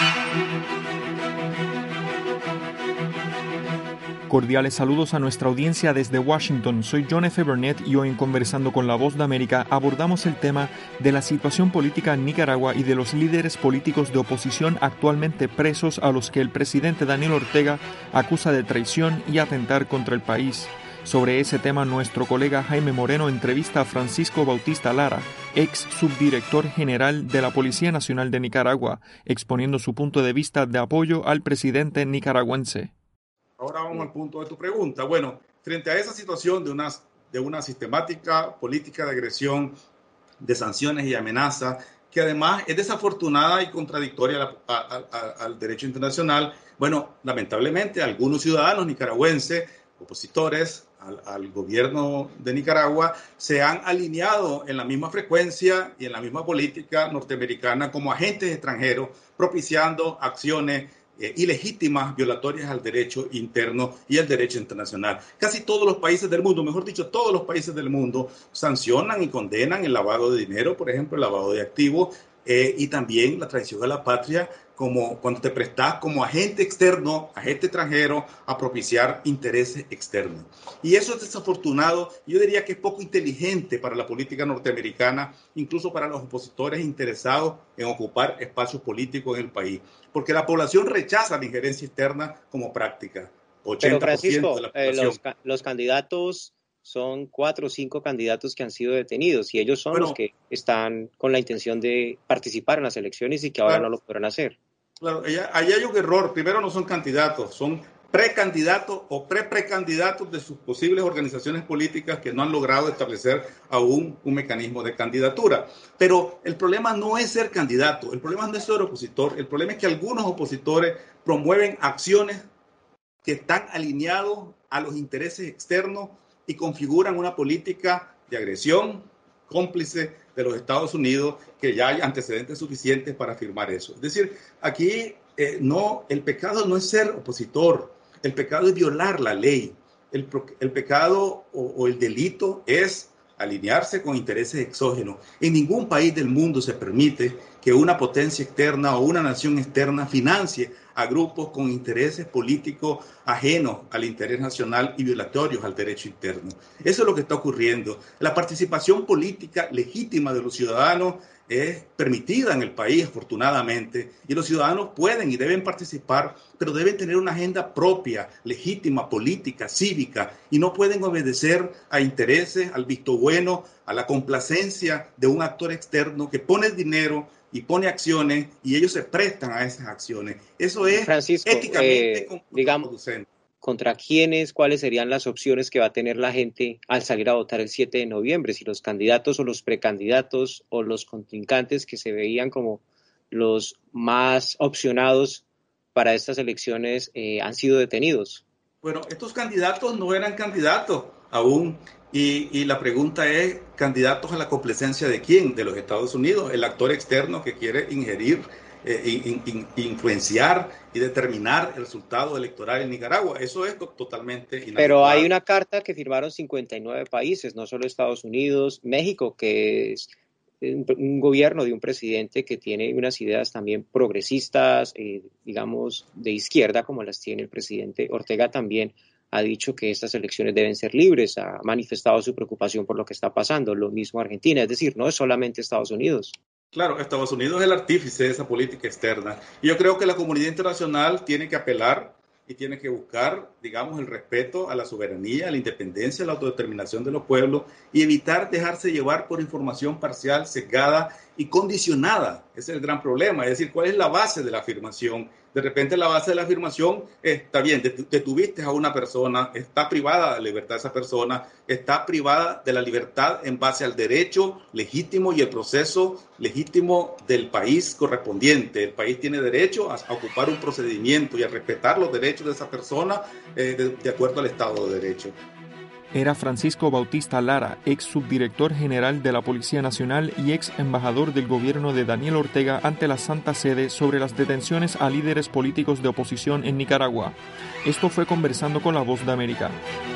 Cordiales saludos a nuestra audiencia desde Washington. Soy John F. Burnett y hoy en Conversando con la Voz de América abordamos el tema de la situación política en Nicaragua y de los líderes políticos de oposición actualmente presos a los que el presidente Daniel Ortega acusa de traición y atentar contra el país. Sobre ese tema, nuestro colega Jaime Moreno entrevista a Francisco Bautista Lara, ex subdirector general de la Policía Nacional de Nicaragua, exponiendo su punto de vista de apoyo al presidente nicaragüense. Ahora vamos al punto de tu pregunta. Bueno, frente a esa situación de una sistemática política de agresión, de sanciones y amenazas, que además es desafortunada y contradictoria al derecho internacional, bueno, lamentablemente algunos ciudadanos nicaragüenses, opositores al gobierno de Nicaragua, se han alineado en la misma frecuencia y en la misma política norteamericana como agentes extranjeros, propiciando acciones ilegítimas, violatorias al derecho interno y al derecho internacional. Casi todos los países del mundo, mejor dicho, todos los países del mundo sancionan y condenan el lavado de dinero, por ejemplo, el lavado de activos y también la traición a la patria, como cuando te prestas como agente externo, agente extranjero, a propiciar intereses externos. Y eso es desafortunado. Yo diría que es poco inteligente para la política norteamericana, incluso para los opositores interesados en ocupar espacios políticos en el país, porque la población rechaza la injerencia externa como práctica. 80% Pero Francisco, de la población. los candidatos son 4 o 5 candidatos que han sido detenidos y ellos son los que están con la intención de participar en las elecciones y que ahora no lo podrán hacer. Claro, ahí hay un error. Primero, no son candidatos, son precandidatos o precandidatos de sus posibles organizaciones políticas que no han logrado establecer aún un mecanismo de candidatura. Pero el problema no es ser candidato, el problema no es ser opositor, el problema es que algunos opositores promueven acciones que están alineados a los intereses externos y configuran una política de agresión cómplice de los Estados Unidos, que ya hay antecedentes suficientes para afirmar eso. Es decir, aquí el pecado no es ser opositor, el pecado es violar la ley. El pecado o el delito es alinearse con intereses exógenos. En ningún país del mundo se permite que una potencia externa o una nación externa financie a grupos con intereses políticos ajenos al interés nacional y violatorios al derecho interno. Eso es lo que está ocurriendo. La participación política legítima de los ciudadanos es permitida en el país, afortunadamente, y los ciudadanos pueden y deben participar, pero deben tener una agenda propia, legítima, política, cívica, y no pueden obedecer a intereses, al visto bueno, a la complacencia de un actor externo que pone dinero y pone acciones y ellos se prestan a esas acciones. Eso es, Francisco, éticamente contraproducente. ¿Contra quiénes, cuáles serían las opciones que va a tener la gente al salir a votar el 7 de noviembre? Si los candidatos o los precandidatos o los contrincantes que se veían como los más opcionados para estas elecciones han sido detenidos. Bueno, estos candidatos no eran candidatos aún. Y la pregunta es, ¿candidatos a la complacencia de quién? De los Estados Unidos, el actor externo que quiere ingerir, influenciar y determinar el resultado electoral en Nicaragua. Eso es totalmente inadecuado. Pero hay una carta que firmaron 59 países, no solo Estados Unidos, México, que es un gobierno de un presidente que tiene unas ideas también progresistas, digamos, de izquierda, como las tiene el presidente Ortega también. Ha dicho que estas elecciones deben ser libres, ha manifestado su preocupación por lo que está pasando, lo mismo Argentina, es decir, no es solamente Estados Unidos. Claro, Estados Unidos es el artífice de esa política externa. Y yo creo que la comunidad internacional tiene que apelar y tiene que buscar, digamos, el respeto a la soberanía, a la independencia, a la autodeterminación de los pueblos y evitar dejarse llevar por información parcial, sesgada y condicionada. Ese es el gran problema, es decir, ¿cuál es la base de la afirmación? De repente la base de la afirmación está bien, detuviste a una persona, está privada de la libertad de esa persona, está privada de la libertad en base al derecho legítimo y el proceso legítimo del país correspondiente. El país tiene derecho a ocupar un procedimiento y a respetar los derechos de esa persona de acuerdo al Estado de Derecho. Era Francisco Bautista Lara, ex subdirector general de la Policía Nacional y ex embajador del gobierno de Daniel Ortega ante la Santa Sede sobre las detenciones a líderes políticos de oposición en Nicaragua. Esto fue Conversando con la Voz de América.